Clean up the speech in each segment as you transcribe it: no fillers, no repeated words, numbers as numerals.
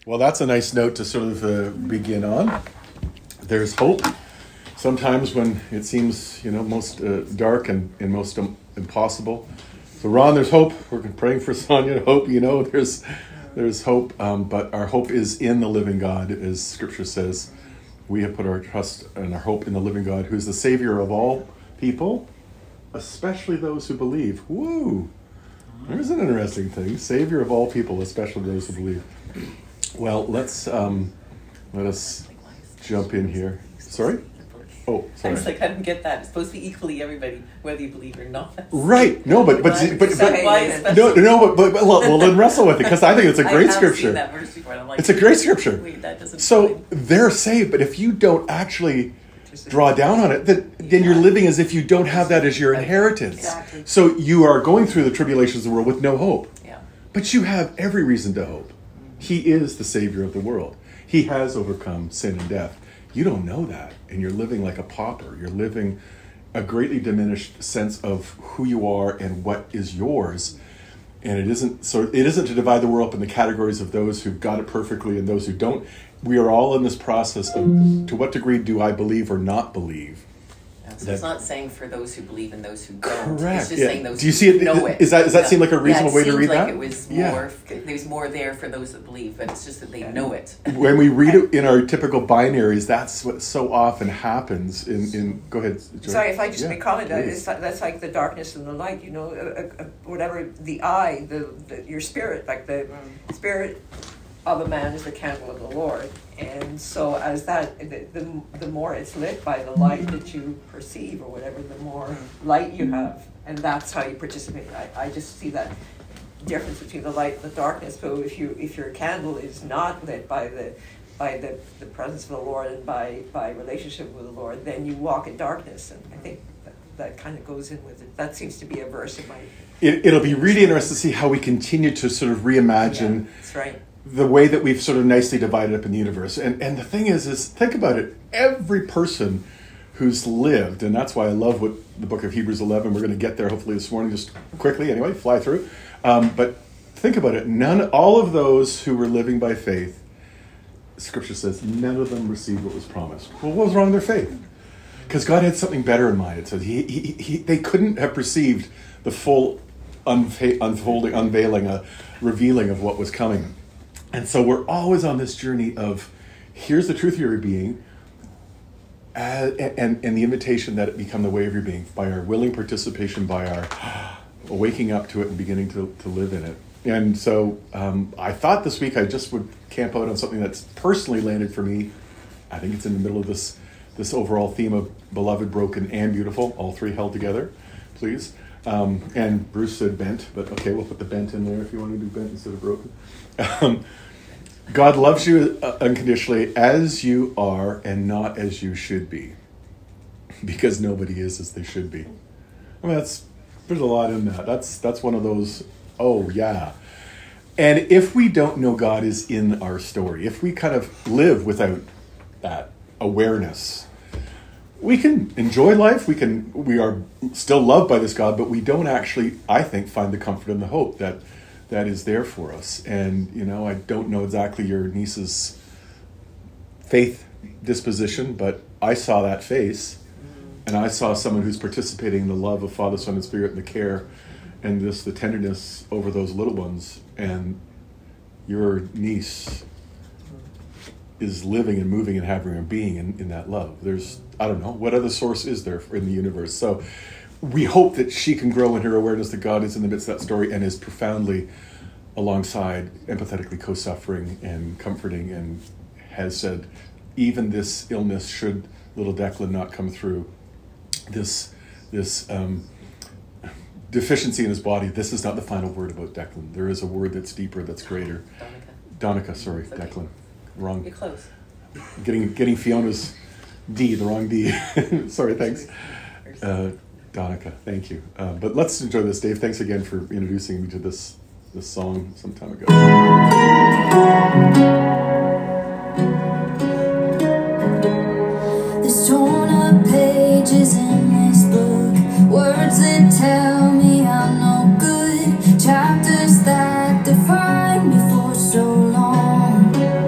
Well, that's a nice note to sort of begin on. There's hope. Sometimes when it seems, most dark and most impossible. So, Ron, there's hope. We're praying for Sonia. Hope, there's hope. But our hope is in the living God, as Scripture says. We have put our trust and our hope in the living God, who is the Savior of all people, especially those who believe. Woo! There's an interesting thing. Savior of all people, especially those who believe. Well, let us jump in here. Sorry? Oh, sorry. I was like, I don't get that. It's supposed to be equally everybody, whether you believe or not. Right. No, but why especially? no, but well, then wrestle with it, because I think it's a great scripture. Seen that verse before, and I'm like, it's a great scripture. Wait, that doesn't. So they're saved, but if you don't actually draw down on it, then you're living as if you don't have that as your inheritance. Exactly. So you are going through the tribulations of the world with no hope. Yeah. But you have every reason to hope. He is the Savior of the world. He has overcome sin and death. You don't know that, and you're living like a pauper. You're living a greatly diminished sense of who you are and what is yours. And it isn't to divide the world up in the categories of those who've got it perfectly and those who don't. We are all in this process of, to what degree do I believe or not believe? So it's not saying for those who believe and those who don't. Correct. It's just saying those Do you see who it? know it. Does that seem like a reasonable way to read that? It seems like it was more. There's more there for those that believe, but it's just that they know it. When we read it in our typical binaries, that's what so often happens. In go ahead, Joy. Sorry, if I just may comment, that's like the darkness and the light. Whatever the eye, your spirit, like the spirit of a man is the candle of the Lord. And so as that, the more it's lit by the light that you perceive or whatever, the more light you have. And that's how you participate. I just see that difference between the light and the darkness. So if your candle is not lit by the presence of the Lord and by relationship with the Lord, then you walk in darkness. And I think that kind of goes in with it. That seems to be a verse in my... It'll be really interesting to see how we continue to sort of reimagine that's right. the way that we've sort of nicely divided up in the universe. And the thing is think about it. Every person who's lived, and that's why I love what the book of Hebrews 11, we're going to get there hopefully this morning, just quickly anyway, fly through. But think about it. All of those who were living by faith, Scripture says, none of them received what was promised. Well, what was wrong with their faith? Because God had something better in mind. It said they couldn't have perceived the full unfolding, unveiling, revealing of what was coming. And so we're always on this journey of, here's the truth of your being, and the invitation that it become the way of your being, by our willing participation, by our waking up to it and beginning to live in it. And so I thought this week I just would camp out on something that's personally landed for me. I think it's in the middle of this overall theme of beloved, broken, and beautiful, all three held together, please. And Bruce said bent, but okay, we'll put the bent in there if you want to do bent instead of broken. God loves you unconditionally as you are and not as you should be, because nobody is as they should be. I mean, there's a lot in that. That's one of those, oh yeah. And if we don't know God is in our story, if we kind of live without that awareness, we can enjoy life, we are still loved by this God, but we don't actually, I think, find the comfort and the hope that is there for us. And, I don't know exactly your niece's faith disposition, but I saw that face, and I saw someone who's participating in the love of Father, Son, and Spirit, and the care, and the tenderness over those little ones. And your niece is living and moving and having a being in that love. There's, I don't know, what other source is there in the universe? So we hope that she can grow in her awareness that God is in the midst of that story and is profoundly alongside, empathetically co-suffering and comforting, and has said, even this illness, should little Declan not come through, this deficiency in his body, this is not the final word about Declan. There is a word that's deeper, that's greater. Donica, sorry, okay. Declan. Wrong. You're close. Getting Fiona's D, the wrong D. Sorry, thanks. Donica, thank you. But let's enjoy this. Dave, thanks again for introducing me to this song some time ago. There's torn up pages in this book, words that tell me I'm no good, chapters that define me for so long.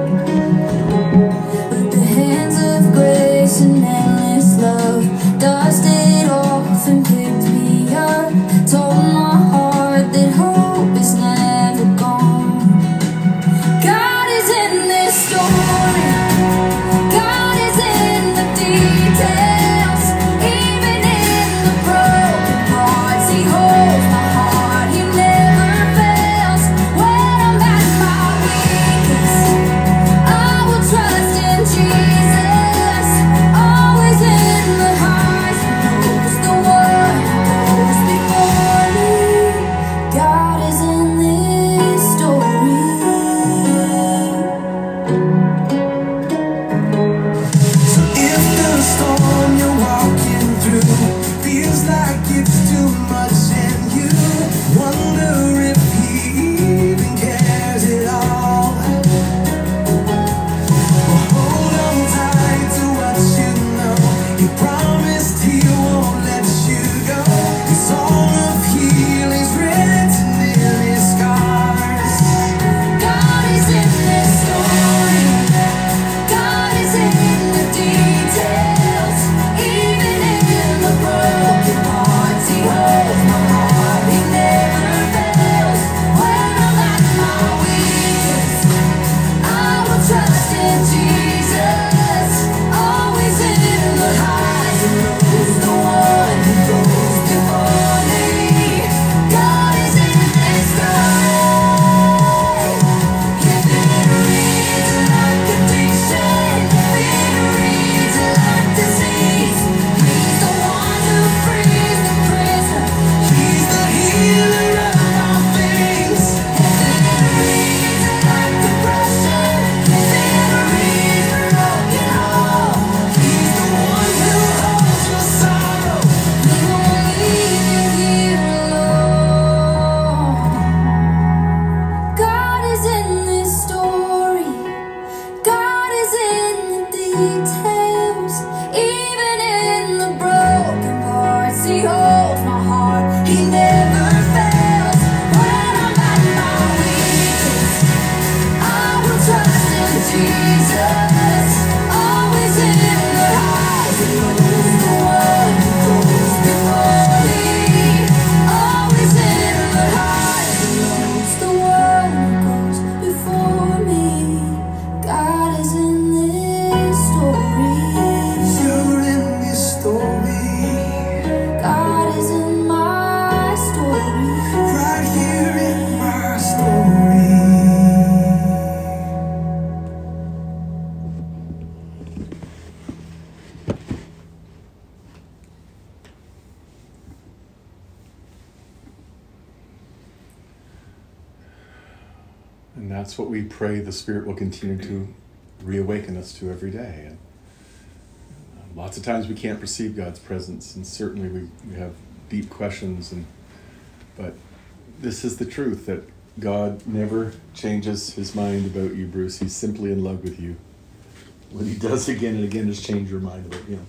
that's what we pray the Spirit will continue to reawaken us to every day. And lots of times we can't perceive God's presence, and certainly we have deep questions. But this is the truth, that God never changes his mind about you, Bruce. He's simply in love with you. What he does again and again is change your mind about you.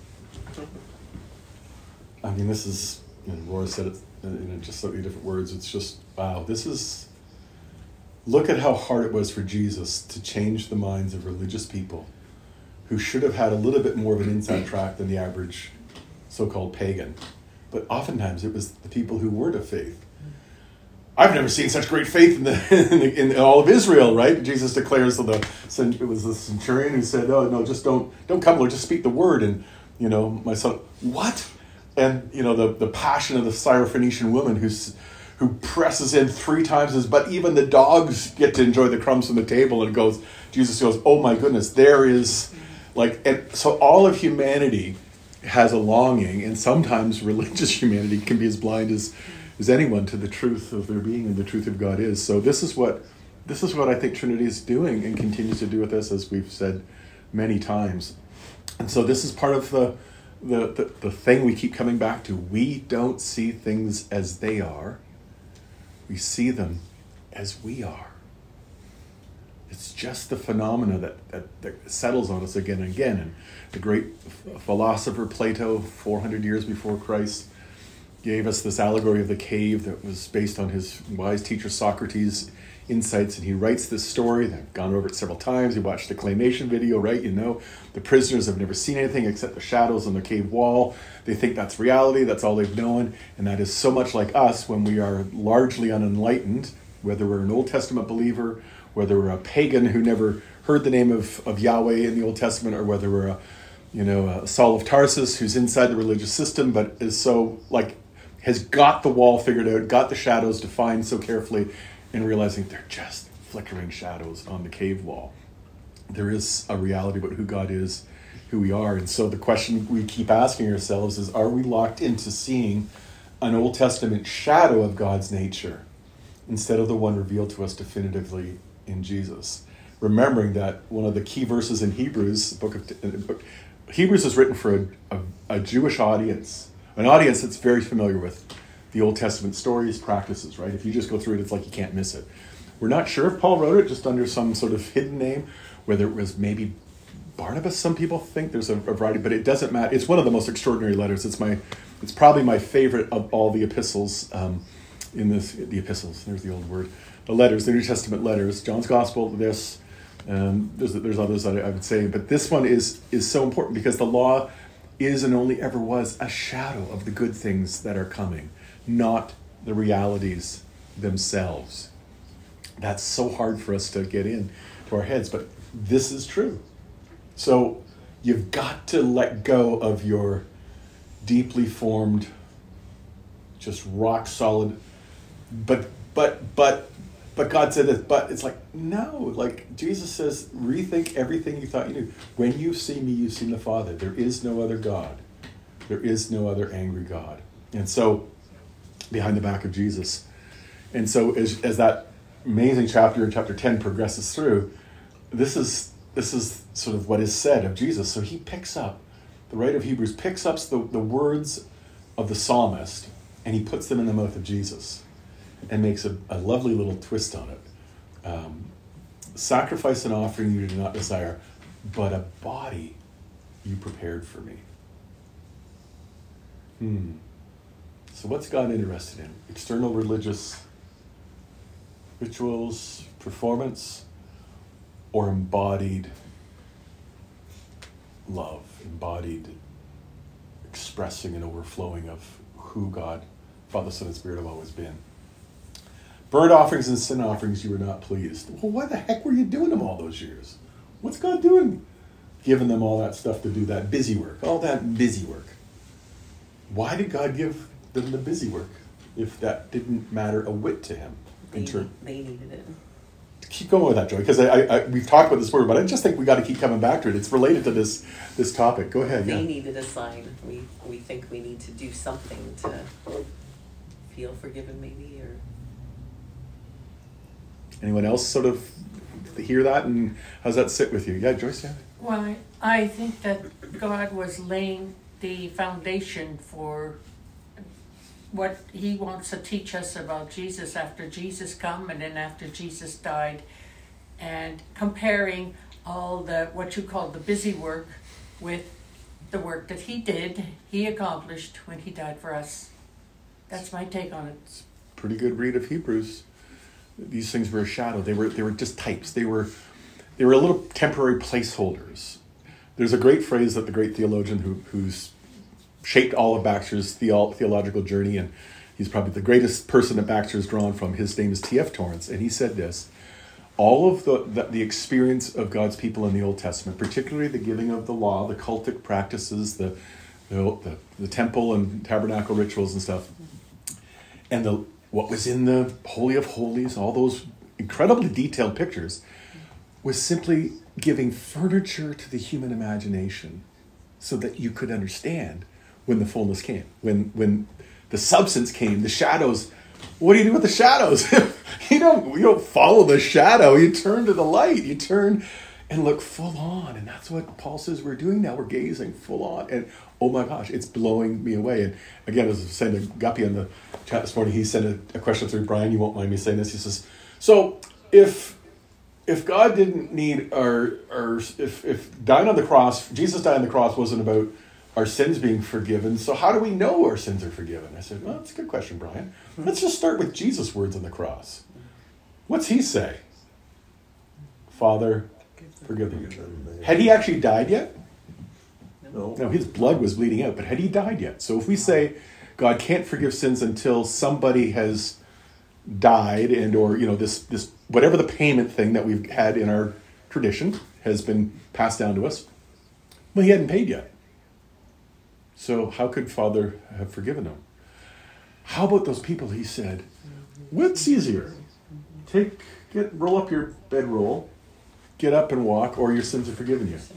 I mean, this is, and Roy said it in just slightly different words, it's just, wow, look at how hard it was for Jesus to change the minds of religious people who should have had a little bit more of an inside track than the average so-called pagan. But oftentimes it was the people who weren't of faith. I've never seen such great faith in all of Israel, right? Jesus declares to it was the centurion who said, "Oh no, just don't come, Lord, just speak the word." And my son, what? And the passion of the Syrophoenician woman who presses in 3 times but even the dogs get to enjoy the crumbs from the table. And Jesus goes, "Oh my goodness, there is and so all of humanity has a longing, and sometimes religious humanity can be as blind as anyone to the truth of their being and the truth of God is." So this is what I think Trinity is doing and continues to do with us, as we've said many times. And so this is part of the thing we keep coming back to. We don't see things as they are. We see them as we are. It's just the phenomena that settles on us again and again. And the great philosopher Plato, 400 years before Christ, gave us this allegory of the cave that was based on his wise teacher Socrates' insights. And he writes this story. I've gone over it several times. You watched the claymation video, right? The prisoners have never seen anything except the shadows on the cave wall. They think that's reality. That's all they've known. And that is so much like us when we are largely unenlightened, whether we're an Old Testament believer, whether we're a pagan who never heard the name of Yahweh in the Old Testament, or whether we're a Saul of Tarsus who's inside the religious system but is so has got the wall figured out, got the shadows defined so carefully, and realizing they're just flickering shadows on the cave wall. There is a reality about who God is, who we are. And so the question we keep asking ourselves is, are we locked into seeing an Old Testament shadow of God's nature instead of the one revealed to us definitively in Jesus? Remembering that one of the key verses in Hebrews, Hebrews is written for a Jewish audience, an audience that's very familiar with the Old Testament stories, practices, right? If you just go through it, it's like you can't miss it. We're not sure if Paul wrote it just under some sort of hidden name, whether it was maybe Barnabas. Some people think there's a variety, but it doesn't matter. It's one of the most extraordinary letters. It's probably my favorite of all the epistles. The epistles, there's the old word. The letters, the New Testament letters, John's Gospel, there's others that I would say, but this one is so important because the law is and only ever was a shadow of the good things that are coming, not the realities themselves. That's so hard for us to get in to our heads, but this is true. So you've got to let go of your deeply formed, just rock solid, but God said this, but it's like, no, Jesus says, rethink everything you thought you knew. When you see me, you've seen the Father. There is no other God. There is no other angry God. And so, behind the back of Jesus. And so, as that amazing chapter in chapter 10 progresses through, this is sort of what is said of Jesus. So he picks up, the writer of Hebrews picks up the words of the psalmist, and he puts them in the mouth of Jesus. And makes a lovely little twist on it. Sacrifice and offering you do not desire, but a body you prepared for me. So what's God interested in? External religious rituals, performance, or embodied love, embodied expressing and overflowing of who God, Father, Son, and Spirit have always been? Burnt offerings and sin offerings you were not pleased. Well, why the heck were you doing them all those years? What's God doing? Giving them all that stuff to do that busy work, all that busy work. Why did God give them the busy work if that didn't matter a whit to him? They needed it. Keep going with that, Joy, because we've talked about this word, but I just think we got to keep coming back to it. It's related to this topic. Go ahead. They needed a sign. We think we need to do something to feel forgiven, maybe, or... Anyone else sort of hear that, and how's that sit with you? Yeah, Joyce. Yeah. Well, I think that God was laying the foundation for what he wants to teach us about Jesus after Jesus come and then after Jesus died, and comparing all the what you call the busy work with the work that he accomplished when he died for us. That's my take on it. Pretty good read of Hebrews. These things were a shadow. They were just types. They were a little temporary placeholders. There's a great phrase that the great theologian who's shaped all of Baxter's theological journey, and he's probably the greatest person that Baxter's drawn from. His name is T.F. Torrance, and he said this: all of the experience of God's people in the Old Testament, particularly the giving of the law, the cultic practices, the temple and tabernacle rituals and stuff, and what was in the Holy of Holies, all those incredibly detailed pictures, was simply giving furniture to the human imagination so that you could understand when the fullness came, when the substance came, the shadows. What do you do with the shadows? you don't follow the shadow. You turn to the light. You turn and look full on. And that's what Paul says we're doing now. We're gazing full on. And oh my gosh, it's blowing me away. And again, as I was saying to Guppy on the chat this morning, he sent a question through. Brian, you won't mind me saying this. He says, so if God didn't need if dying on the cross, Jesus dying on the cross wasn't about our sins being forgiven, so how do we know our sins are forgiven? I said, well, that's a good question, Brian. Let's just start with Jesus' words on the cross. What's he say? Father, forgive them. Had he actually died yet? No, his blood was bleeding out, but had he died yet? So if we say God can't forgive sins until somebody has died, and or this whatever the payment thing that we've had in our tradition has been passed down to us, well, he hadn't paid yet. So how could Father have forgiven them? How about those people, he said, what's easier? Roll up your bedroll, get up and walk, or your sins are forgiven you.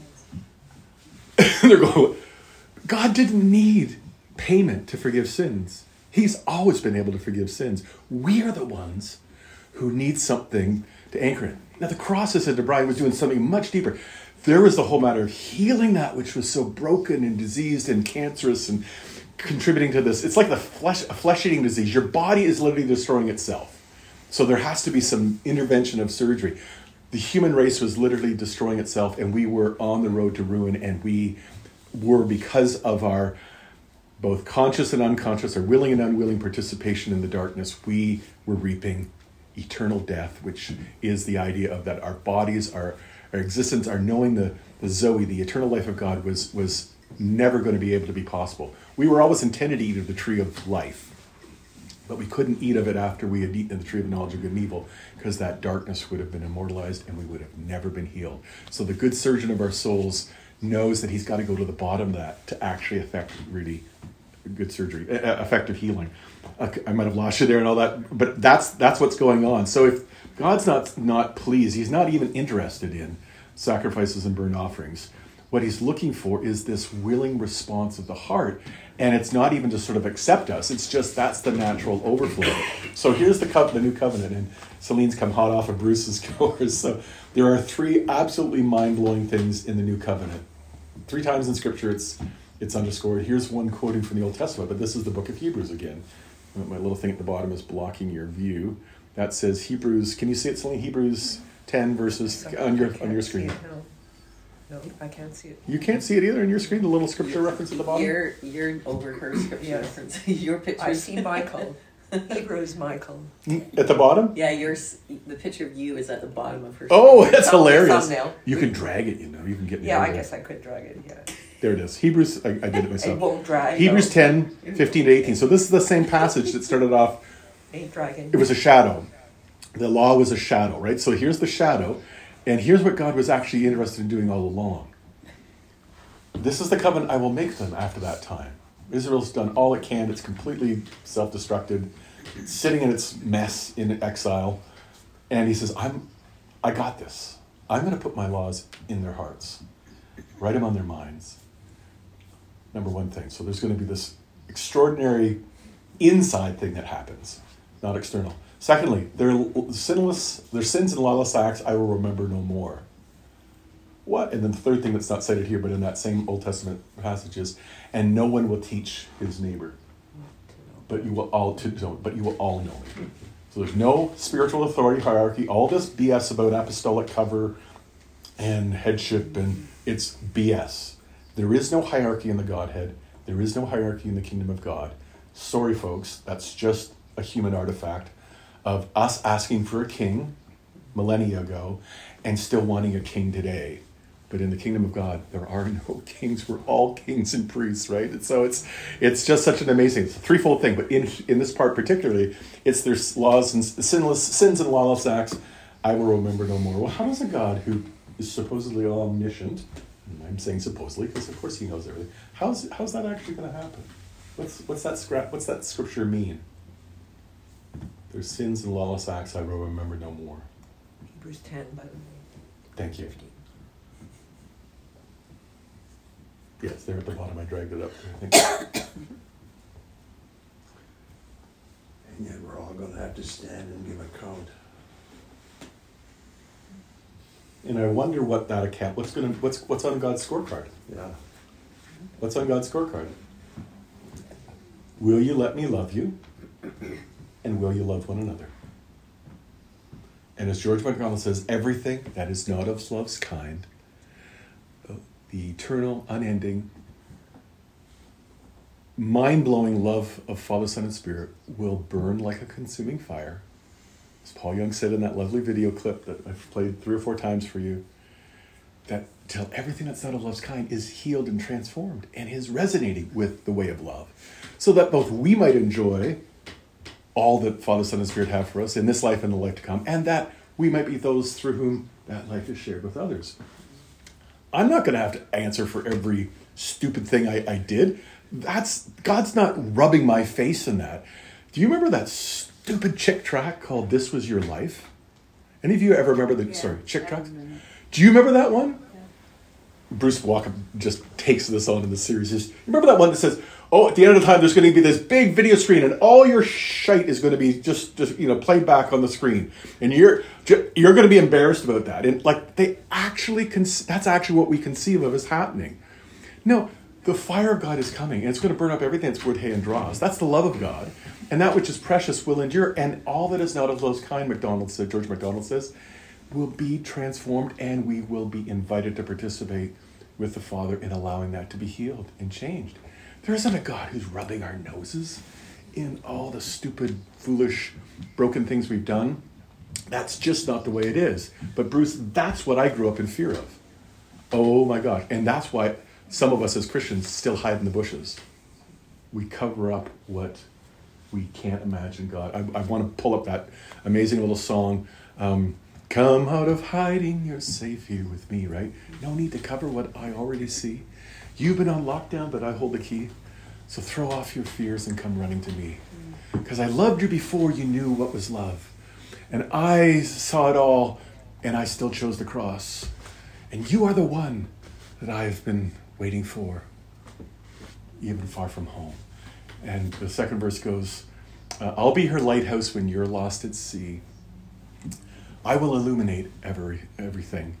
They're going, God didn't need payment to forgive sins. He's always been able to forgive sins. We are the ones who need something to anchor in. Now the cross, I said to Brian, was doing something much deeper. There was the whole matter of healing that which was so broken and diseased and cancerous and contributing to this. It's like a flesh-eating disease. Your body is literally destroying itself. So there has to be some intervention of surgery. The human race was literally destroying itself, and we were on the road to ruin, and we were, because of our both conscious and unconscious, our willing and unwilling participation in the darkness, we were reaping eternal death, which is the idea of that our bodies, our existence, our knowing the Zoe, the eternal life of God was never going to be able to be possible. We were always intended to eat of the tree of life, but we couldn't eat of it after we had eaten of the tree of knowledge of good and evil, because that darkness would have been immortalized and we would have never been healed. So the good surgeon of our souls knows that he's got to go to the bottom of that to actually affect really good surgery, effective healing. I might have lost you there and all that, but that's what's going on. So if God's not pleased, he's not even interested in sacrifices and burnt offerings. What he's looking for is this willing response of the heart. And it's not even to sort of accept us. It's just that's the natural overflow. So here's the new covenant. And Celine's come hot off of Bruce's course. So there are 3 absolutely mind-blowing things in the new covenant. 3 times in Scripture it's underscored. Here's one quoting from the Old Testament, but this is the book of Hebrews again. My little thing at the bottom is blocking your view. That says Hebrews, can you see it, Celine? Hebrews 10 verses on your screen. No, I can't see it. You can't see it either on your screen, the little scripture reference at the bottom? You're over her scripture reference. Your picture. I see Michael. Hebrews Michael. At the bottom? Yeah, the picture of you is at the bottom of her. Oh, that's hilarious. Thumbnail. You can drag it, You can get. Yeah, I guess I could drag it. Yeah. There it is. Hebrews. I did it myself. It won't drag. Hebrews 10, 15 to 18. So this is the same passage that started off. Ain't dragging. It was a shadow. The law was a shadow, right? So here's the shadow, and here's what God was actually interested in doing all along. This is the covenant I will make them after that time. Israel's done all it can. It's completely self-destructed. It's sitting in its mess in exile. And he says, I got this. I'm going to put my laws in their hearts. Write them on their minds. Number one thing. So there's going to be this extraordinary inside thing that happens, not external. Secondly, their sins and lawless acts I will remember no more. What? And then the third thing that's not cited here, but in that same Old Testament passage is, and no one will teach his neighbor, but you will all know me. So there's no spiritual authority hierarchy. All this BS about apostolic cover and headship, and it's BS. There is no hierarchy in the Godhead. There is no hierarchy in the kingdom of God. Sorry, folks, that's just a human artifact of us asking for a king millennia ago and still wanting a king today. But in the kingdom of God, there are no kings. We're all kings and priests, right? And so it's just such an amazing, it's a threefold thing. But in this part particularly, it's their laws and sins and lawless acts I will remember no more. Well, how does a God who is supposedly omniscient, and I'm saying supposedly because of course he knows everything, how's that actually going to happen? What's that scripture mean? Their sins and lawless acts I will remember no more. Hebrews 10, by the way. Thank you. 15. Yes, there at the bottom. I dragged it up there, I think. And yet we're all going to have to stand and give account. And I wonder what that account. What's on God's scorecard? Yeah. What's on God's scorecard? Will you let me love you? And will you love one another? And as George MacDonald says, everything that is not of love's kind, the eternal, unending, mind-blowing love of Father, Son, and Spirit will burn like a consuming fire. As Paul Young said in that lovely video clip that I've played 3 or 4 times for you, that till everything that's not of love's kind is healed and transformed and is resonating with the way of love. So that both we might enjoy all that Father, Son, and Spirit have for us in this life and the life to come, and that we might be those through whom that life is shared with others. I'm not going to have to answer for every stupid thing I did. God's not rubbing my face in that. Do you remember that stupid Chick tract called "This Was Your Life"? Any of you ever remember Chick tract? Do you remember that one? Yeah. Bruce Walker just takes this on in the series. Just remember that one that says, "Oh, at the end of the time, there's going to be this big video screen, and all your shite is going to be just played back on the screen, and you're going to be embarrassed about that." And like they actually, that's actually what we conceive of as happening. No, the fire of God is coming, and it's going to burn up everything that's wood, hay, and dross. That's the love of God, and that which is precious will endure, and all that is not of those kind, George MacDonald says, will be transformed, and we will be invited to participate with the Father in allowing that to be healed and changed. There isn't a God who's rubbing our noses in all the stupid, foolish, broken things we've done. That's just not the way it is. But Bruce, that's what I grew up in fear of. Oh my God. And that's why some of us as Christians still hide in the bushes. We cover up what we can't imagine God. I want to pull up that amazing little song, "Come out of hiding, you're safe here with me," right? No need to cover what I already see. You've been on lockdown, but I hold the key. So throw off your fears and come running to me. Because I loved you before you knew what was love. And I saw it all, and I still chose the cross. And you are the one that I've been waiting for, even far from home. And the second verse goes, "I'll be her lighthouse when you're lost at sea. I will illuminate everything."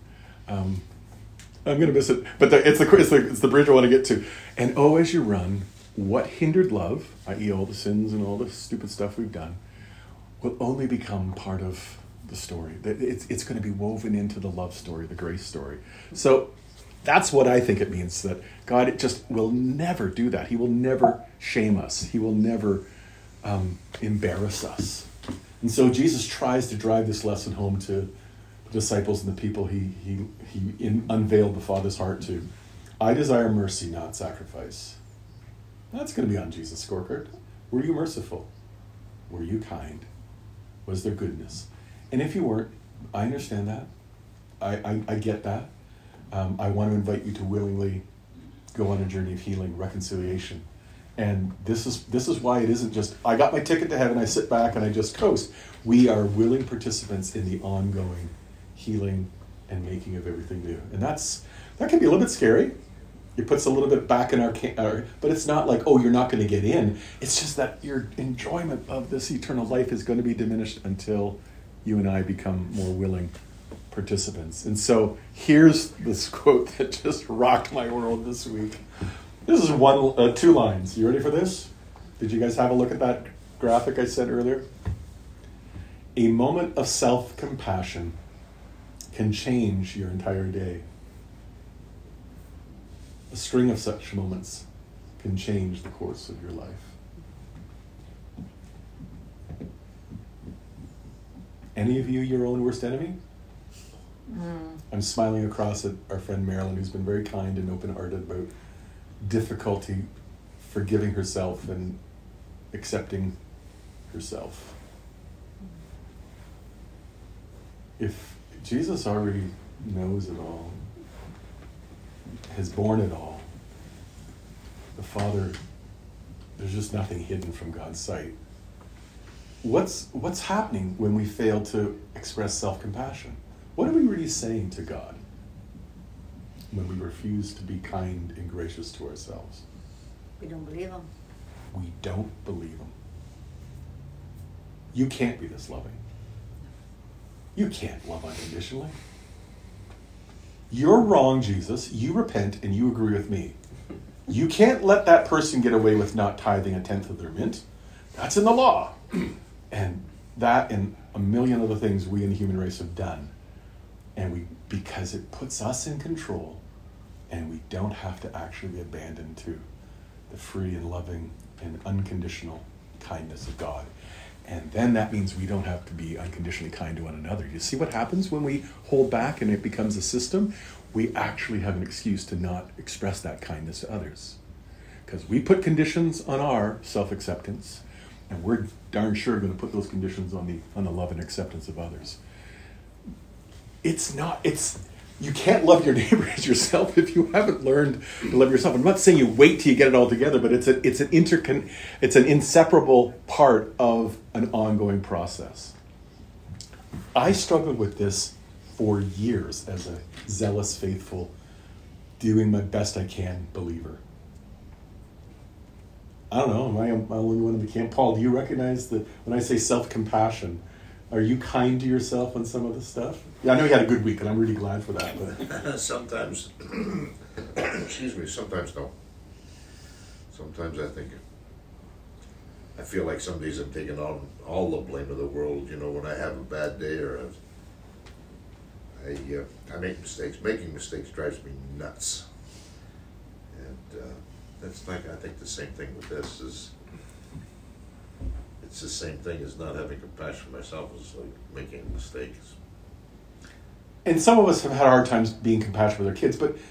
I'm going to miss it, but it's the bridge I want to get to. "And oh, as you run, what hindered love, i.e. all the sins and all the stupid stuff we've done, will only become part of the story. It's going to be woven into the love story, the grace story." So that's what I think it means, that God just will never do that. He will never shame us. He will never embarrass us. And so Jesus tries to drive this lesson home to the disciples and the people he unveiled the Father's heart to. I desire mercy, not sacrifice. That's going to be on Jesus' scorecard. Were you merciful? Were you kind? Was there goodness? And if you weren't, I understand that. I get that. I want to invite you to willingly go on a journey of healing, reconciliation. And this is why it isn't just, I got my ticket to heaven, I sit back and I just coast. We are willing participants in the ongoing healing and making of everything new. And that can be a little bit scary. It puts a little bit back in our but it's not like, oh, you're not going to get in. It's just that your enjoyment of this eternal life is going to be diminished until you and I become more willing participants. And so here's this quote that just rocked my world this week. This is 2 lines. You ready for this? Did you guys have a look at that graphic I sent earlier? A moment of self-compassion can change your entire day. A string of such moments can change the course of your life. Any of you your own worst enemy? I'm smiling across at our friend Marilyn, who's been very kind and open-hearted about difficulty forgiving herself and accepting herself. If Jesus already knows it all, has borne it all, the Father, there's just nothing hidden from God's sight. What's happening when we fail to express self-compassion? What are we really saying to God when we refuse to be kind and gracious to ourselves? We don't believe him. We don't believe him. You can't be this loving. You can't love unconditionally. You're wrong, Jesus. You repent and you agree with me. You can't let that person get away with not tithing 1/10 of their mint. That's in the law. And that and a million other things we in the human race have done. And because it puts us in control, and we don't have to actually be abandoned to the free and loving and unconditional kindness of God. And then that means we don't have to be unconditionally kind to one another. You see what happens when we hold back and it becomes a system? We actually have an excuse to not express that kindness to others. Because we put conditions on our self-acceptance, and we're darn sure going to put those conditions on the love and acceptance of others. You can't love your neighbor as yourself if you haven't learned to love yourself. I'm not saying you wait till you get it all together, but it's an inseparable part of an ongoing process. I struggled with this for years as a zealous, faithful, doing my best I can believer. I don't know, am I the only one in the camp? Paul, do you recognize that when I say self-compassion, are you kind to yourself on some of this stuff? Yeah, I know you had a good week, and I'm really glad for that. But Sometimes, excuse me, sometimes no. Sometimes I feel like some days I'm taking on all the blame of the world, when I have a bad day or I make mistakes. Making mistakes drives me nuts. And that's I think the same thing with this is, it's the same thing as not having compassion for myself. It's like making mistakes. And some of us have had hard times being compassionate with our kids, but,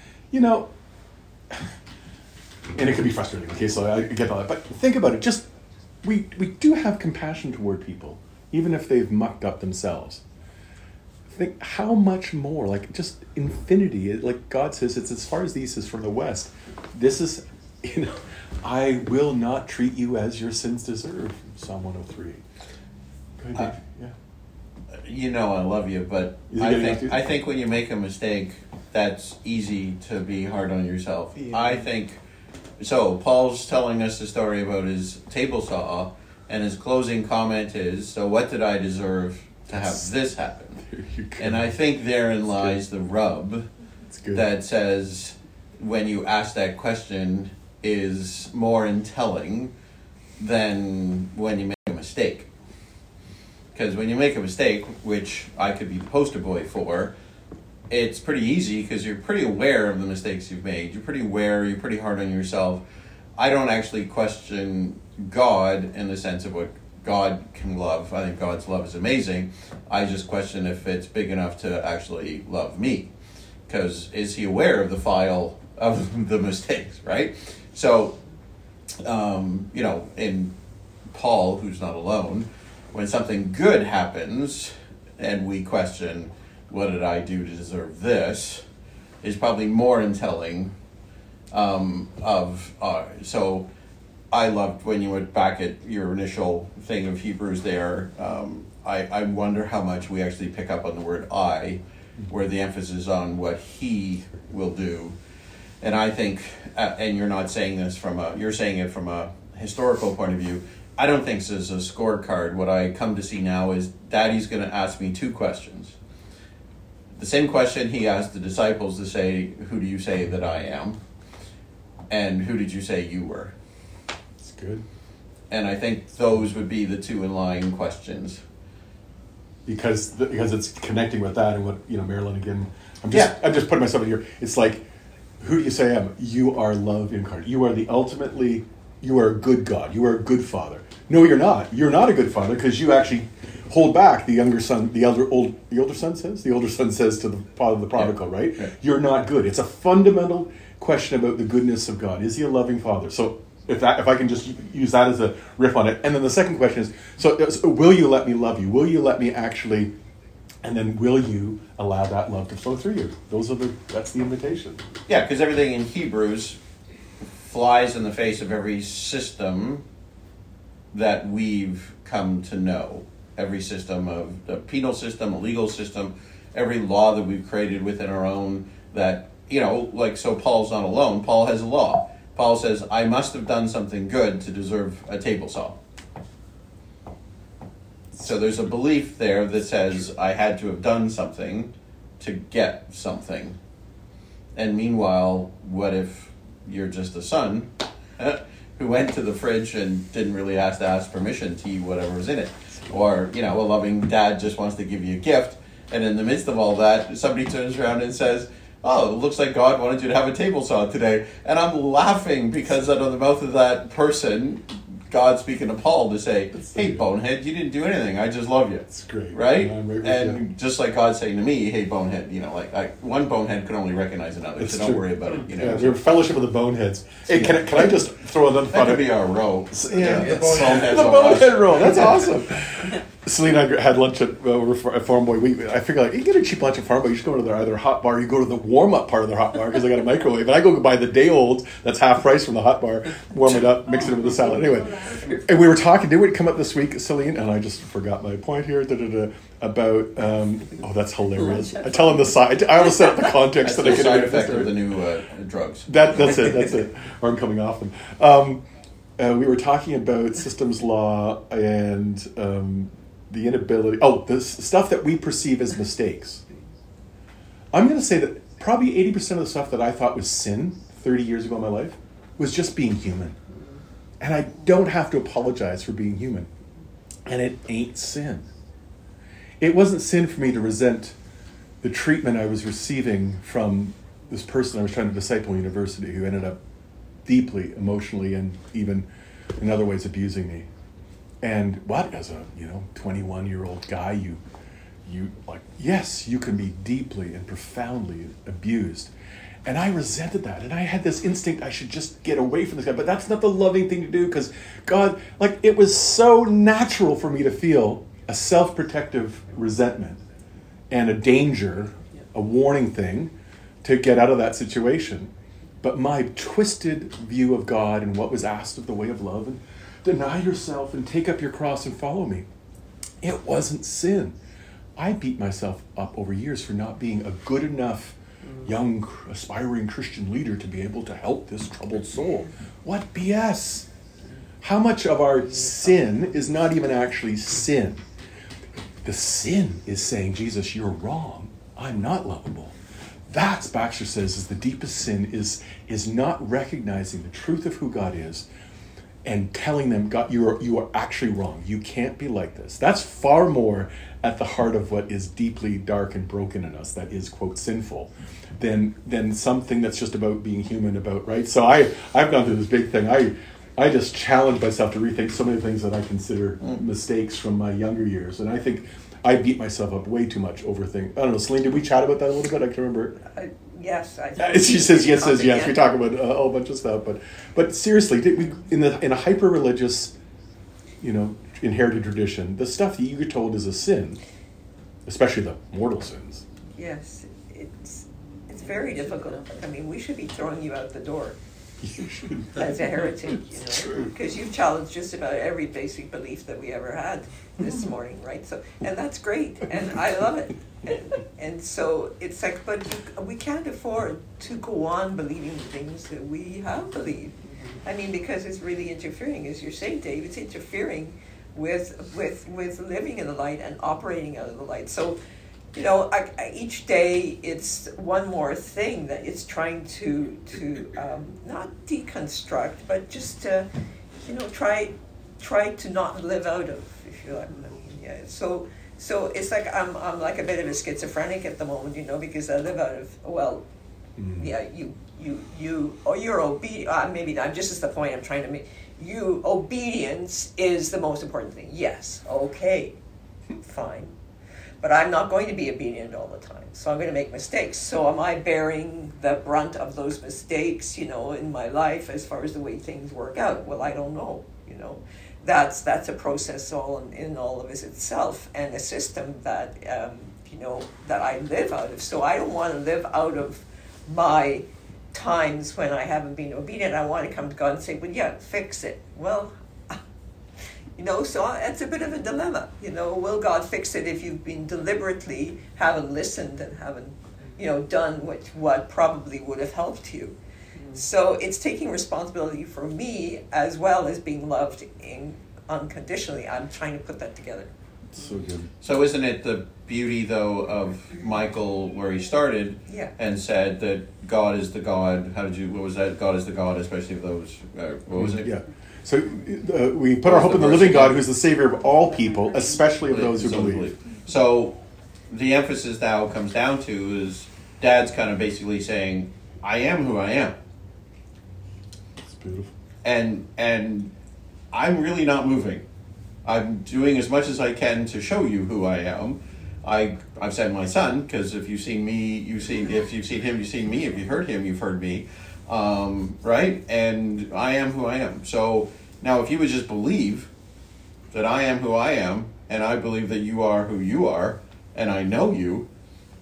and it can be frustrating, okay, so I get all that. But think about it, we do have compassion toward people, even if they've mucked up themselves. Think how much more, like just infinity, like God says, it's as far as the east is from the west. This is, I will not treat you as your sins deserve, Psalm 103. Go ahead, Dave. I love you, but I think when you make a mistake, that's easy to be hard on yourself. Yeah. I think, so Paul's telling us the story about his table saw, and his closing comment is, so what did I deserve to have this happen? And I think therein lies the rub that says, when you ask that question, is more telling than when you make a mistake. Because when you make a mistake, which I could be the poster boy for, it's pretty easy because you're pretty aware of the mistakes you've made. You're pretty aware, you're pretty hard on yourself. I don't actually question God in the sense of what God can love. I think God's love is amazing. I just question if it's big enough to actually love me. Because is he aware of the file of the mistakes, right? So, in Paul, who's not alone, when something good happens and we question, what did I do to deserve this, is probably more telling so I loved when you went back at your initial thing of Hebrews there. I wonder how much we actually pick up on the word I, where the emphasis on what he will do. And I think, and you're not saying this you're saying it from a historical point of view. I don't think this is a scorecard. What I come to see now is Daddy's going to ask me 2 questions. The same question he asked the disciples to say, who do you say that I am? And who did you say you were? That's good. And I think those would be the 2 in-line questions. Because it's connecting with that and what, Marilyn again. I'm just putting myself in here. It's like, who do you say I am? You are love incarnate. You are you are a good God. You are a good father. No, you're not. You're not a good father because you actually hold back the older son says to the father of the prodigal, right? Yeah. You're not good. It's a fundamental question about the goodness of God. Is he a loving father? So if I can just use that as a riff on it. And then the second question is, so will you let me love you? Will you let me actually, and then will you allow that love to flow through you? That's the invitation. Yeah, because everything in Hebrews flies in the face of every system that we've come to know. Every system of the penal system, a legal system, every law that we've created within our own that, so Paul's not alone. Paul has a law. Paul says, I must have done something good to deserve a table saw. So there's a belief there that says I had to have done something to get something. And meanwhile, what if you're just a son who went to the fridge and didn't really ask permission to eat whatever was in it? Or, a loving dad just wants to give you a gift, and in the midst of all that, somebody turns around and says, oh, it looks like God wanted you to have a table saw today. And I'm laughing because out of the mouth of that person, God speaking to Paul to say, hey, bonehead, you didn't do anything. I just love you. It's great. Right? And just like God saying to me, hey, bonehead, one bonehead can only recognize another, so don't worry about it. We're fellowship of the boneheads. Hey, can I just throw another that could be our row. The bonehead row. That's awesome. Celine and I had lunch at Farm Boy. I figured, you get a cheap lunch at Farm Boy, you should go to their either hot bar, you go to the warm-up part of their hot bar because they got a microwave. And I go buy the day-old, that's half price from the hot bar, warm it up, mix it with the salad. Anyway, and we were talking, did it come up this week, Celine? And I just forgot my point here, about, that's hilarious. I tell them the side, I always set up the context that's so they the can side effect of the new drugs. That's it. Or I'm coming off them. We were talking about systems law and the inability, the stuff that we perceive as mistakes. I'm going to say that probably 80% of the stuff that I thought was sin 30 years ago in my life was just being human. And I don't have to apologize for being human. And it ain't sin. It wasn't sin for me to resent the treatment I was receiving from this person I was trying to disciple in university who ended up deeply emotionally and even in other ways abusing me. And as a 21-year-old guy, you yes, you can be deeply and profoundly abused. And I resented that. And I had this instinct I should just get away from this guy. But that's not the loving thing to do because God, it was so natural for me to feel a self-protective resentment and a danger, a warning thing to get out of that situation. But my twisted view of God and what was asked of the way of love and deny yourself and take up your cross and follow me. It wasn't sin. I beat myself up over years for not being a good enough young aspiring Christian leader to be able to help this troubled soul. What BS? How much of our sin is not even actually sin? The sin is saying, Jesus, you're wrong. I'm not lovable. That's, Baxter says, is the deepest sin is not recognizing the truth of who God is and telling them, God, you are actually wrong. You can't be like this. That's far more at the heart of what is deeply dark and broken in us, that is, quote, sinful, than something that's just about being human, right? So I've gone through this big thing. I just challenge myself to rethink so many things that I consider mistakes from my younger years. And I think I beat myself up way too much over things. I don't know, Celine, did we chat about that a little bit? I can remember. Yes. She says yes. We talk about a whole bunch of stuff. But seriously, did we in a hyper-religious, inherited tradition, the stuff that you get told is a sin, especially the mortal sins. Yes, it's very difficult. I mean, we should be throwing you out the door as a heretic, because you've challenged just about every basic belief that we ever had this morning, right? So, and that's great, and I love it. And so it's like, but we can't afford to go on believing the things that we have believed. I mean, because it's really interfering, as you're saying, Dave. It's interfering with living in the light and operating out of the light. So, each day it's one more thing that it's trying to not deconstruct, but just to, try to not live out of, if you like. Yeah. So it's like I'm like a bit of a schizophrenic at the moment, because I live out of you're obedient. Maybe not. Just is the point I'm trying to make. Obedience is the most important thing. Yes. Okay. Fine. But I'm not going to be obedient all the time. So I'm going to make mistakes. So am I bearing the brunt of those mistakes, in my life as far as the way things work out? Well, I don't know, That's a process in all of itself, and a system that, that I live out of. So I don't want to live out of my times when I haven't been obedient. I want to come to God and say, well, yeah, fix it. Well, so it's a bit of a dilemma. Will God fix it if you've been deliberately haven't listened and haven't, done what probably would have helped you? So it's taking responsibility for me as well as being loved unconditionally. I'm trying to put that together. So good. So isn't it the beauty, though, of Michael where he started and said that God is the God? What was that? God is the God, especially of those, what was it? Yeah. So we put our hope in the living God, who's the Savior of all people, especially of those who believe. So the emphasis now comes down to is Dad's kind of basically saying, I am who I am. It's beautiful. And I'm really not moving. I'm doing as much as I can to show you who I am. I've said my son, because if you've seen me, if you've seen him, you've seen me. If you've heard him, you've heard me. Right? And I am who I am. So now if you would just believe that I am who I am, and I believe that you are who you are, and I know you,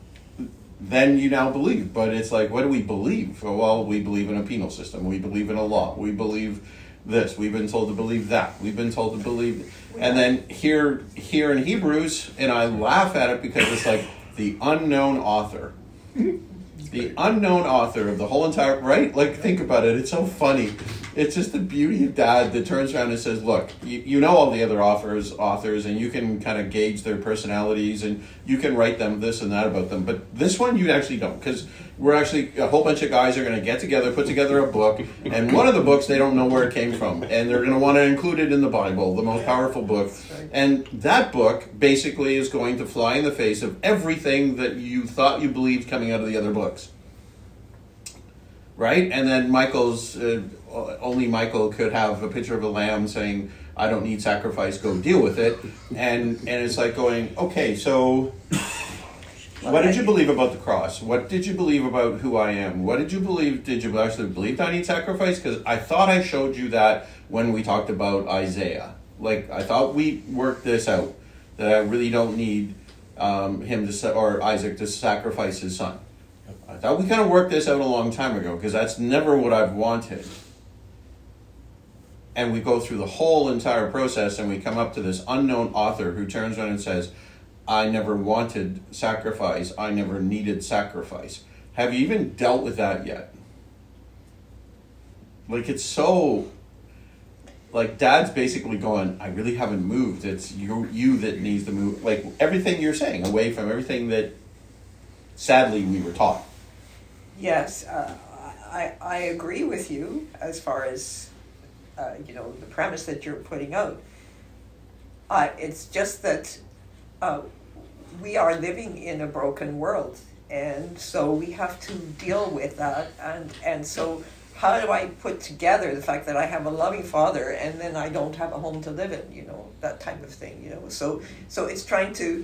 then you now believe. But it's like, what do we believe? Well, we believe in a penal system. We believe in a law. We believe this. We've been told to believe that. We've been told to believe. And then here in Hebrews, and I laugh at it because it's like the unknown author. The unknown author of the whole entire, right? Like, think about it. It's so funny. It's just the beauty of Dad that turns around and says, look, you know all the other authors, and you can kind of gauge their personalities, and you can write them this and that about them. But this one, you actually don't, because we're actually, a whole bunch of guys are going to get together, put together a book, and one of the books, they don't know where it came from. And they're going to want to include it in the Bible, the most powerful book. And that book basically is going to fly in the face of everything that you thought you believed coming out of the other books. Right? And then only Michael could have a picture of a lamb saying, I don't need sacrifice, go deal with it. And it's like going, okay, so what did you believe about the cross? What did you believe about who I am? What did you believe? Did you actually believe I need sacrifice? Because I thought I showed you that when we talked about Isaiah. Like, I thought we worked this out, that I really don't need or Isaac to sacrifice his son. I thought we kind of worked this out a long time ago, because that's never what I've wanted. And we go through the whole entire process, and we come up to this unknown author who turns around and says, I never wanted sacrifice. I never needed sacrifice. Have you even dealt with that yet? Like, it's so... Like, Dad's basically going, I really haven't moved. It's you that needs to move. Like, everything you're saying, away from everything that, sadly, we were taught. Yes, I agree with you as far as, the premise that you're putting out. It's just that we are living in a broken world, and so we have to deal with that. And so how do I put together the fact that I have a loving father and then I don't have a home to live in, that type of thing, So it's trying to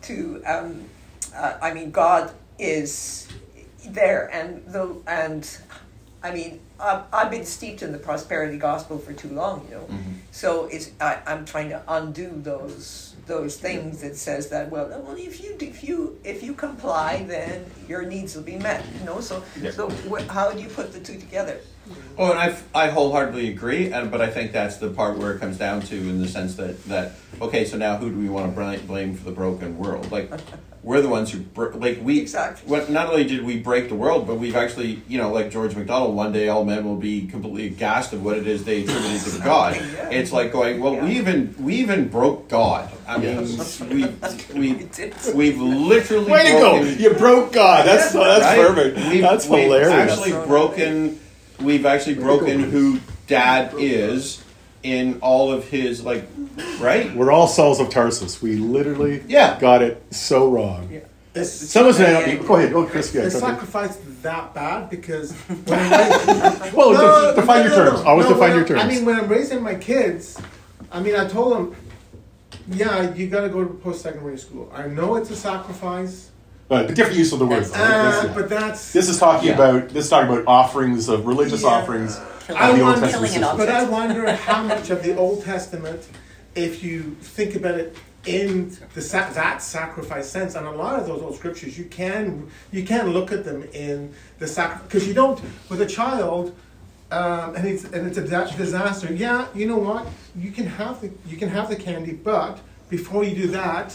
God is there, and I've been steeped in the prosperity gospel for too long, Mm-hmm. So I'm trying to undo those those things that says that well if you comply, then your needs will be met. So how do you put the two together? Oh, and I wholeheartedly agree, but I think that's the part where it comes down to, in the sense that okay, so now who do we want to blame for the broken world? Like, we're the ones who exactly. Not only did we break the world, but we've actually, like George MacDonald, one day all men will be completely aghast of what it is they attributed to God. Yeah. It's like going, well, we even broke God. I mean, we've literally way to go! You broke God. That's right? perfect. That's hilarious. We've actually broken who Dad is in all of his, right? We're all Sauls of Tarsus. We literally got it so wrong. Yeah. Someone's go ahead. Oh, Chris. Is sacrifice that bad? Because define your terms. Always define your terms. I mean, when I'm raising my kids, I told them, you got to go to post-secondary school. I know it's a sacrifice. The different use of the word. But that's... This is talking about offerings, of religious offerings. I wonder how much of the Old Testament, if you think about it in that sacrifice sense, and a lot of those old scriptures, you can look at them in the sacrifice, because you don't, with a child, and it's a disaster. Yeah, you know what? You can have the candy, but before you do that,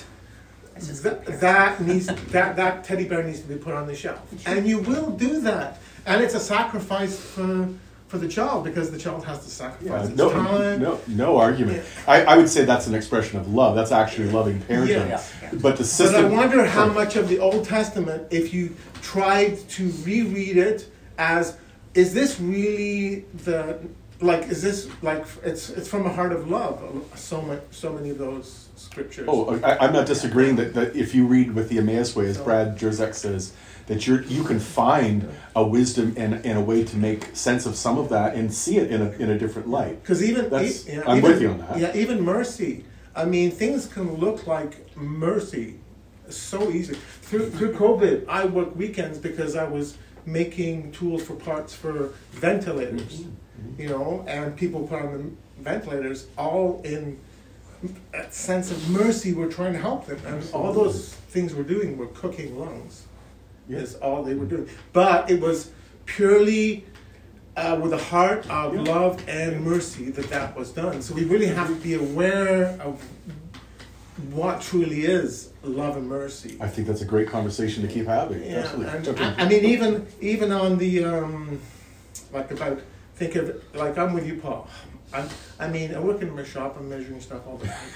that teddy bear needs to be put on the shelf, and you will do that, and it's a sacrifice for the child, because the child has to sacrifice its time. No argument. Yeah. I would say that's an expression of love. That's actually loving parenting. Yeah. But the system. But I wonder how much of the Old Testament, if you tried to reread it as, is this really is this it's from a heart of love? So many of those scriptures. Oh, I'm not disagreeing that if you read with the Emmaus Way, as Brad Jerzak says, that you can find a wisdom and a way to make sense of some of that and see it in a different light. Because I'm with you on that. Yeah, even mercy. Things can look like mercy so easy. Through COVID, I worked weekends because I was making tools for parts for ventilators. And people put on the ventilators, all in a sense of mercy. We're trying to help them, and all those things we're doing were cooking lungs. Is all they were doing, but it was purely with a heart of love and mercy that was done. So we really have to be aware of what truly is love and mercy. I think that's a great conversation to keep having. Yeah, absolutely. And even on the think of it, I'm with you, Paul. I work in my shop. I'm measuring stuff all the time.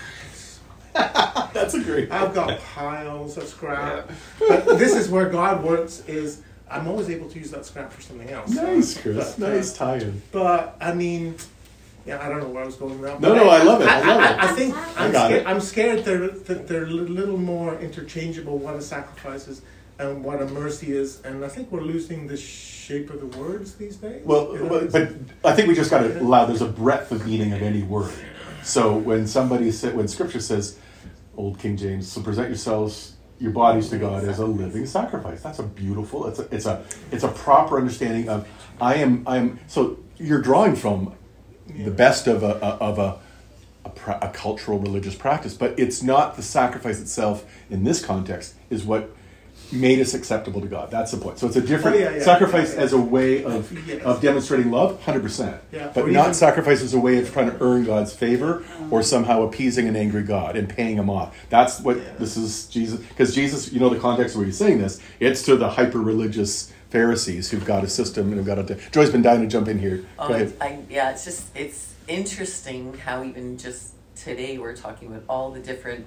That's a great. I've got piles of scrap, but this is where God works. Is I'm always able to use that scrap for something else. Nice, Chris. Nice tie-in. But I don't know where I was going with that. No, I love it. I think I'm scared that they're a little more interchangeable. What a sacrifice is and what a mercy is, and I think we're losing the shape of the words these days. Well, but I think we just got to allow. There's a breadth of meaning of any word. So when Scripture says, Old King James, so present your bodies to God as a living sacrifice. That's a beautiful. It's a proper understanding of I am. So you're drawing from the best of a cultural religious practice, but it's not the sacrifice itself in this context is what made us acceptable to God. That's the point. So it's a different sacrifice as a way of demonstrating love, 100%. But not sacrifice as a way of trying to earn God's favor or somehow appeasing an angry God and paying him off. That's what this is, Jesus. Because Jesus, the context where he's saying this, it's to the hyper-religious Pharisees who've got a system and have got a... Joy's been dying to jump in here. Go ahead. It's interesting how even just today we're talking about all the different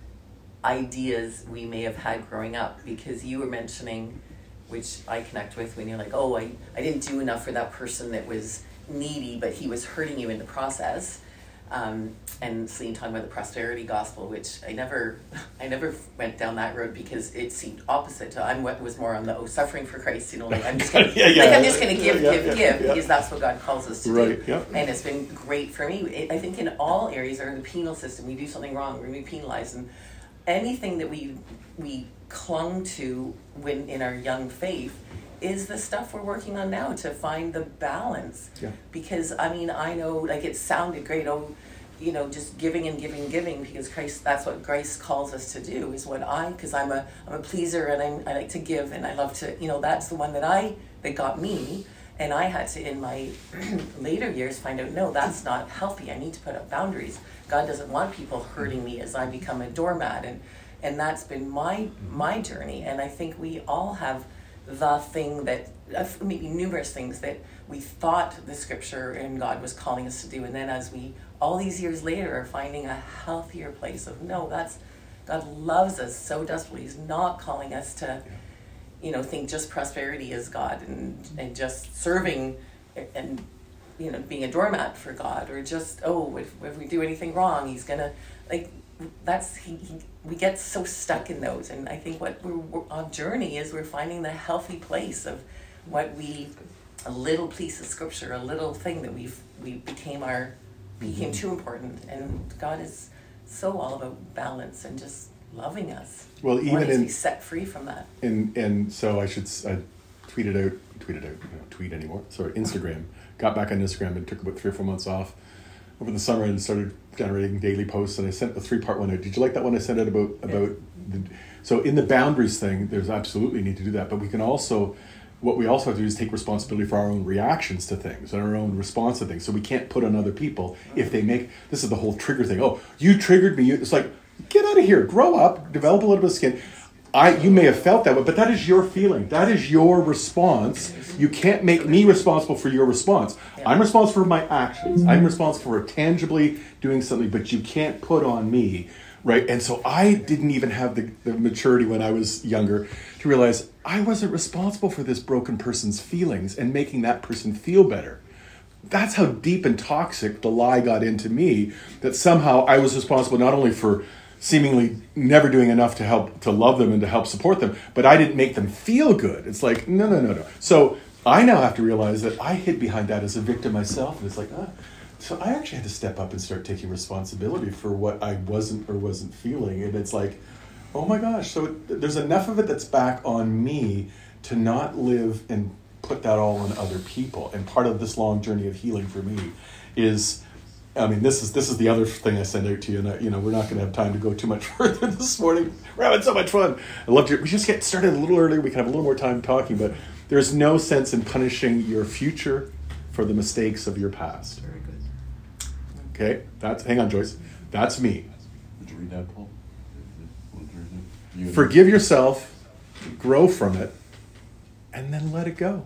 ideas we may have had growing up, because you were mentioning, which I connect with, when you're like, oh, I didn't do enough for that person that was needy, but he was hurting you in the process. And Celine talking about the prosperity gospel, which I never went down that road because it seemed opposite to. I was more on the suffering for Christ, I'm just gonna I'm just gonna give because that's what God calls us to do. Yep. And it's been great for me. I think in all areas, or in the penal system, we do something wrong, we're gonna be penalized, and anything that we clung to when in our young faith is the stuff we're working on now to find the balance. Yeah. Because I know, it sounded great. just giving and giving, because Christ, that's what grace calls us to do, is because I'm a pleaser, and I like to give, and I love to, that's the one that got me. And I had to, in my later years, find out, no, that's not healthy. I need to put up boundaries. God doesn't want people hurting me as I become a doormat. And that's been my journey. And I think we all have the thing that, maybe numerous things that we thought the scripture and God was calling us to do. And then as we, all these years later, are finding a healthier place of, no, God loves us so desperately. He's not calling us to... think just prosperity is God and just serving and, being a doormat for God, or just, if we do anything wrong, he's gonna, we get so stuck in those. And I think what we're on journey is we're finding the healthy place of a little piece of scripture, a little thing that became too important. And God is so all about balance and just loving us. Well, even to be set free from that. And so I tweeted out, I don't tweet anymore, sorry, Instagram. Got back on Instagram and took about 3 or 4 months off over the summer and started generating daily posts, and I sent a 3-part one out. Did you like that one I sent out about so in the boundaries thing, there's absolutely need to do that, but we can also, what we also have to do is take responsibility for our own reactions to things and our own response to things. So we can't put on other people if they this is the whole trigger thing. Oh, you triggered me. It's like, get out of here, grow up, develop a little bit of skin. You may have felt that way, but that is your feeling. That is your response. You can't make me responsible for your response. I'm responsible for my actions. I'm responsible for tangibly doing something, but you can't put on me, right? And so I didn't even have the maturity when I was younger to realize I wasn't responsible for this broken person's feelings and making that person feel better. That's how deep and toxic the lie got into me, that somehow I was responsible not only for seemingly never doing enough to love them and to help support them, but I didn't make them feel good. It's like, no. So I now have to realize that I hid behind that as a victim myself, and it's like, so I actually had to step up and start taking responsibility for what I wasn't feeling, and it's like, oh my gosh, so there's enough of it that's back on me to not live and put that all on other people. And part of this long journey of healing for me is, this is the other thing I sent out to you, and we're not going to have time to go too much further this morning. We're having so much fun. I loved it. We just get started a little earlier. We can have a little more time talking, but there's no sense in punishing your future for the mistakes of your past. Very good. Okay, hang on, Joyce. That's me. Did you read that, Paul? Forgive yourself, grow from it, and then let it go.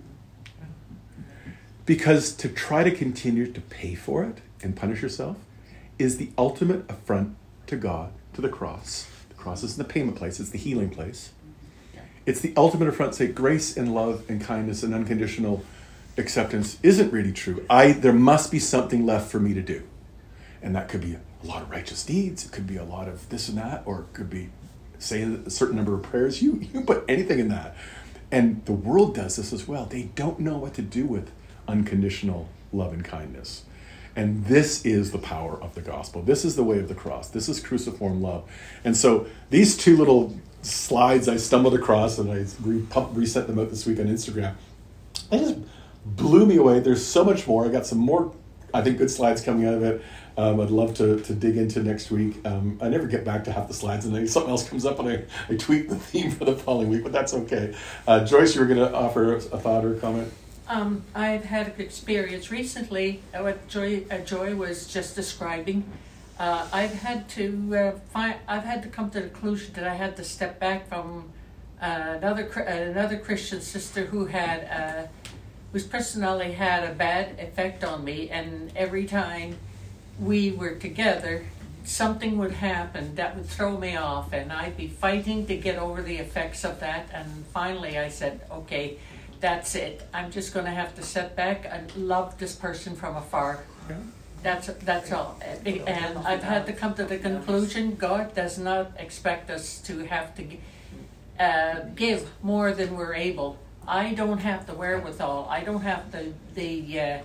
Because to try to continue to pay for it and punish yourself is the ultimate affront to God, to the cross. The cross isn't the payment place, it's the healing place. It's the ultimate affront to say grace and love and kindness and unconditional acceptance isn't really true. There must be something left for me to do. And that could be a lot of righteous deeds, it could be a lot of this and that, or it could be say a certain number of prayers. You put anything in that. And the world does this as well. They don't know what to do with unconditional love and kindness. And this is the power of the gospel. This is the way of the cross. This is cruciform love. And so these 2 little slides I stumbled across, and I reset them out this week on Instagram, they just blew me away. There's so much more. I got some more, I think, good slides coming out of it. I'd love to dig into next week. I never get back to half the slides, and then something else comes up, and I tweak the theme for the following week, but that's okay. Joyce, you were going to offer a thought or a comment? I've had an experience recently, what Joy was just describing. I've had to come to the conclusion that I had to step back from another Christian sister whose personality had a bad effect on me, and every time we were together, something would happen that would throw me off, and I'd be fighting to get over the effects of that. And finally I said, okay, that's it. I'm just going to have to sit back and love this person from afar. That's all. And I've had to come to the conclusion, God does not expect us to have to give more than we're able. I don't have the wherewithal. I don't have the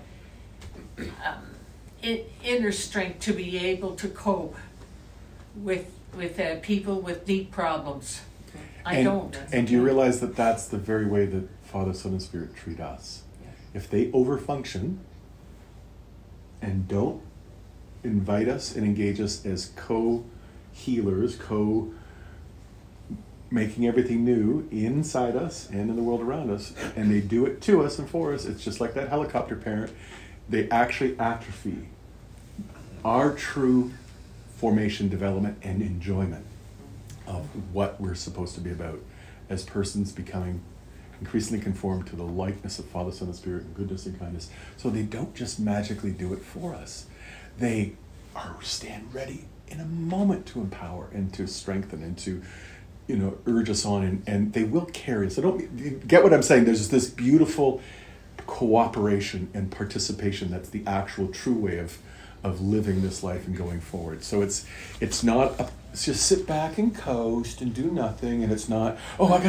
inner strength to be able to cope with people with deep problems. I don't. And do you realize that that's the very way that Father, Son, and Spirit treat us? Yes. If they overfunction and don't invite us and engage us as co-healers, making everything new inside us and in the world around us. And they do it to us and for us. It's just like that helicopter parent. They actually atrophy our true formation, development, and enjoyment of what we're supposed to be about as persons becoming increasingly conformed to the likeness of Father, Son, and Spirit in goodness and kindness. So they don't just magically do it for us. They stand ready in a moment to empower and to strengthen and to, urge us on, and they will carry us. You get what I'm saying? There's this beautiful cooperation and participation that's the actual true way of living this life and going forward. So it's not it's just sit back and coast and do nothing, and it's not,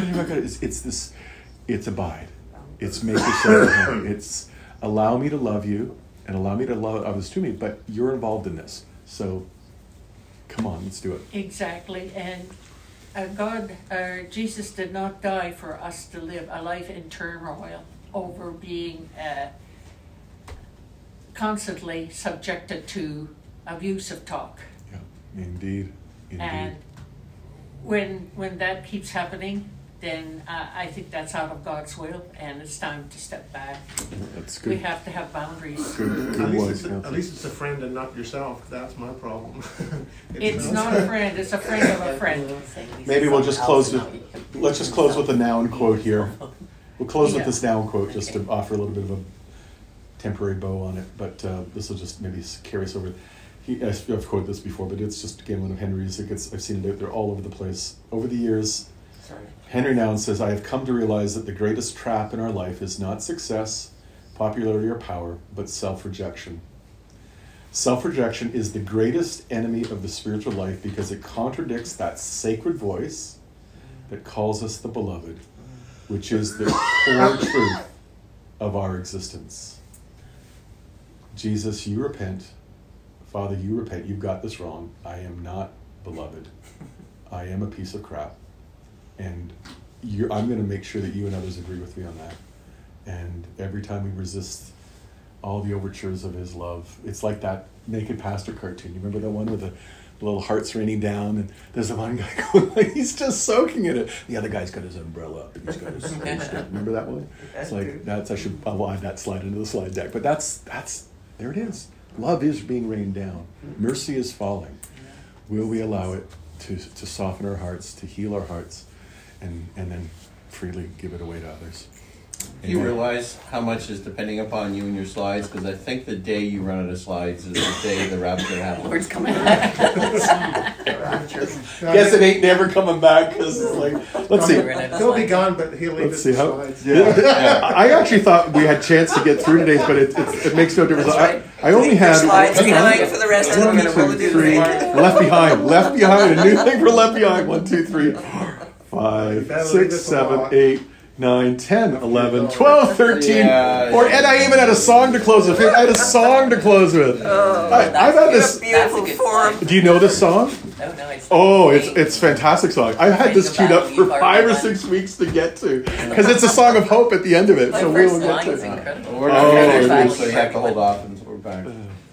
it's abide. It's make yourself at home. It's allow me to love you and allow me to love others to me, but you're involved in this. So come on, let's do it. Exactly. And Jesus did not die for us to live a life in turmoil over being constantly subjected to abusive talk. Yeah, indeed. And when that keeps happening, then I think that's out of God's will, and it's time to step back. That's good. We have to have boundaries. Good at least it's a friend and not yourself. That's my problem. It's not a friend. It's a friend of a friend. Maybe we'll just close with. Let's just close with a noun quote here. We'll close with this noun quote just to offer a little bit of a temporary bow on it. But this will just maybe carry us over. I've quoted this before, but it's just again one of Henry's. I've seen it. They're all over the place over the years. Henry Nouwen says, I have come to realize that the greatest trap in our life is not success, popularity, or power, but self-rejection. Self-rejection is the greatest enemy of the spiritual life because it contradicts that sacred voice that calls us the beloved, which is the core truth of our existence. Jesus, you repent. Father, you repent. You've got this wrong. I am not beloved. I am a piece of crap. And I'm going to make sure that you and others agree with me on that. And every time we resist all the overtures of his love, it's like that Naked Pastor cartoon. You remember the one with the little hearts raining down, and there's the one guy going like he's just soaking in it. The other guy's got his umbrella up. He's got his remember that one? It's like I'll add that slide into the slide deck. But that's there it is. Love is being rained down. Mercy is falling. Will we allow it to soften our hearts, to heal our hearts? And then freely give it away to others. Do you realize how much is depending upon you and your slides? Because I think the day you run out of slides is the day the rapture happens. Lord's coming back. Guess it ain't never coming back because it's like, let's see. He'll be gone, but he'll leave us the slides. Yeah. I actually thought we had a chance to get through today's, but it makes no difference. Right. I only had slides behind for the rest of them. 1, 2, 3. Left behind. A new thing for Left Behind. 1, 2, 3, 4, 5, 6, 7, 8, 9, 10, 11, 12, 13. And I even had a song to close with. I've had this beautiful form. Do you know this song? No, it's a fantastic song. I've had this queued up for 5 or 6 weeks to get to because it's a song of hope at the end of it. My so first we'll get line to is it. incredible. We're not finished, so you have to hold off until we're back.